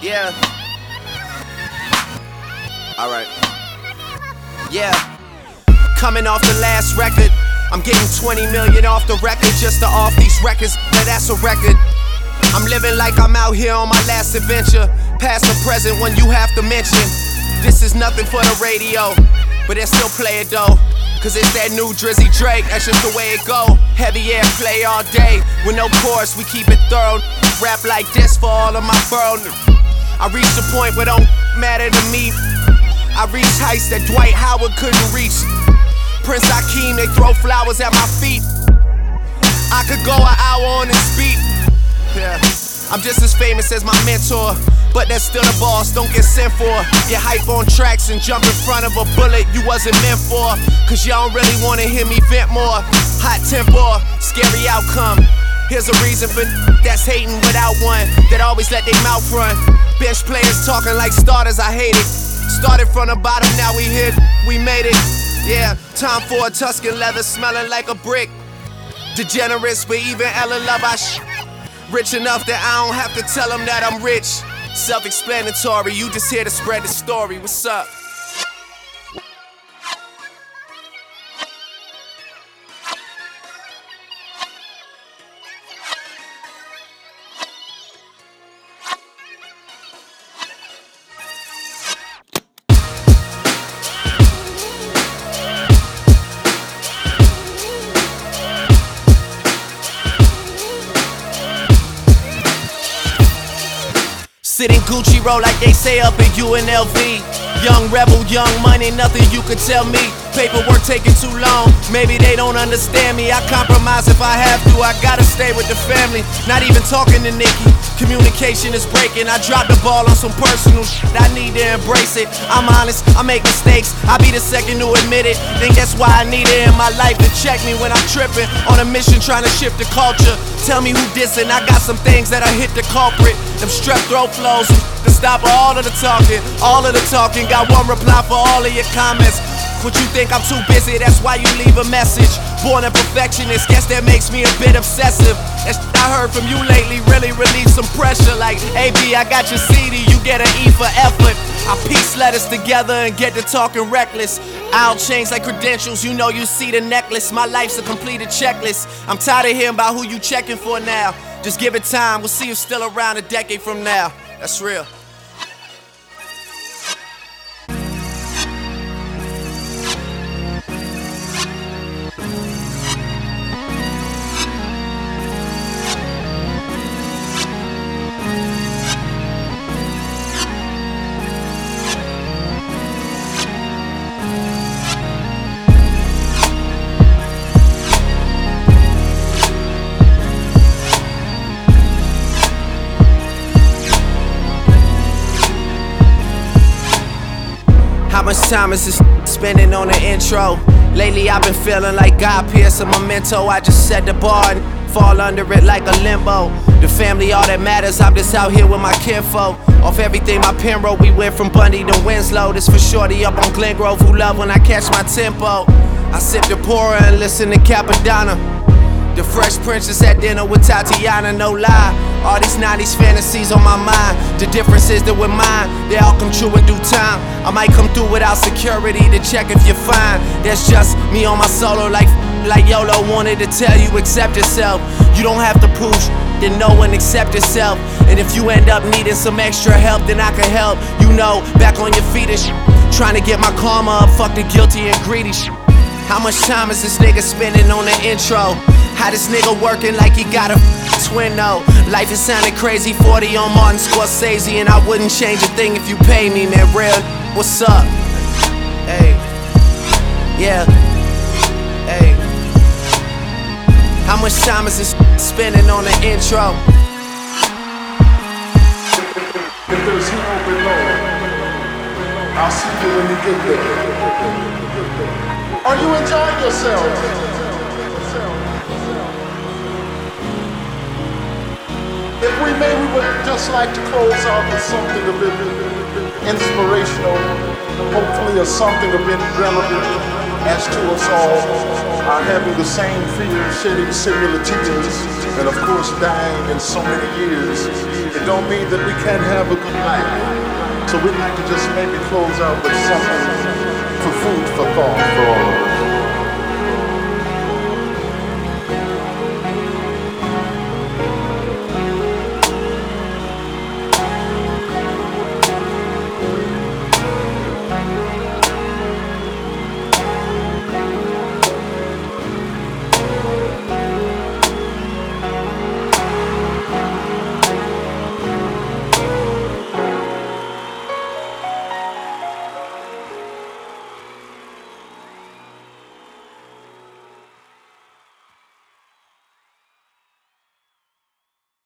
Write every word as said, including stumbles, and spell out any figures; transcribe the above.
Yeah. Alright. Yeah. Coming off the last record, I'm getting twenty million off the record just to off these records. Now that's a record. I'm living like I'm out here on my last adventure. Past or present when you have to mention. This is nothing for the radio, but they still play it though. Cause it's that new Drizzy Drake, that's just the way it go. Heavy air play all day, with no chorus, we keep it thorough. Rap like this for all of my borough. I reached the point where don't matter to me. I reached heights that Dwight Howard couldn't reach. Prince Hakeem, they throw flowers at my feet. I could go an hour on this beat. Yeah, I'm just as famous as my mentor, but that's still a boss, don't get sent for. Get hype on tracks and jump in front of a bullet you wasn't meant for. Cause y'all don't really wanna hear me vent more. Hot tempo, scary outcome. Here's a reason for that's hating without one, that always let their mouth run. Bench players talking like starters, I hate it. Started from the bottom, now we hit, we made it. Yeah, time for a Tuscan leather smelling like a brick. Degenerates, but even Ella love our sh. Rich enough that I don't have to tell them that I'm rich. Self-explanatory, you just here to spread the story. What's up? Sitting Gucci roll like they say up in U N L V. Young rebel, young money, nothing you could tell me. Paperwork taking too long, maybe they don't understand me. I compromise if I have to, I gotta stay with the family. Not even talking to Nikki, communication is breaking. I dropped the ball on some personal shit, I need to embrace it. I'm honest, I make mistakes, I be the second to admit it. Think that's why I need it in my life to check me when I'm tripping. On a mission trying to shift the culture. Tell me who dissing, I got some things that I hit the culprit. Them strep throat flows to stop all of the talking. All of the talking, got one reply for all of your comments. What you think I'm too busy, that's why you leave a message. Born a perfectionist, guess that makes me a bit obsessive. That shit I heard from you lately really relieved some pressure. Like, A B, I got your C D, you get an E for effort. I piece letters together and get to talking reckless. I'll change like credentials, you know you see the necklace. My life's a completed checklist. I'm tired of hearing about who you checking for now. Just give it time, we'll see you still around a decade from now. That's real. How much time is this spending on the intro? Lately I've been feeling like God Pierce a memento. I just set the bar and fall under it like a limbo. The family all that matters, I'm just out here with my kinfolk. Off everything my pen wrote, we went from Bundy to Winslow. This for shorty up on Glen Grove who love when I catch my tempo. I sip the pourer and listen to Capadonna. The Fresh Princess at dinner with Tatiana, no lie. All these nineties fantasies on my mind. The difference is that with mine, they all come true in due time. I might come through without security to check if you're fine. That's just me on my solo like like YOLO wanted to tell you, accept yourself. You don't have to prove then know and accept yourself. And if you end up needing some extra help, then I can help. You know, back on your feet and sh trying to get my karma up, fuck the guilty and greedy sh. How much time is this nigga spending on the intro? How this nigga working like he got a twin though? Life is sounding crazy, forty on Martin Scorsese, and I wouldn't change a thing if you pay me, man. Real, what's up? Hey, yeah, hey. How much time is this spending on the intro? If there's hero below, I'll see you when you get there. Are you enjoying yourself? If we may, we would just like to close out with something a bit inspirational, hopefully, or something a bit relevant. as to us all, are having the same fear, shedding similar tears, and of course dying in so many years, it don't mean that we can't have a good life. So we'd like to just maybe close out with something for food for thought for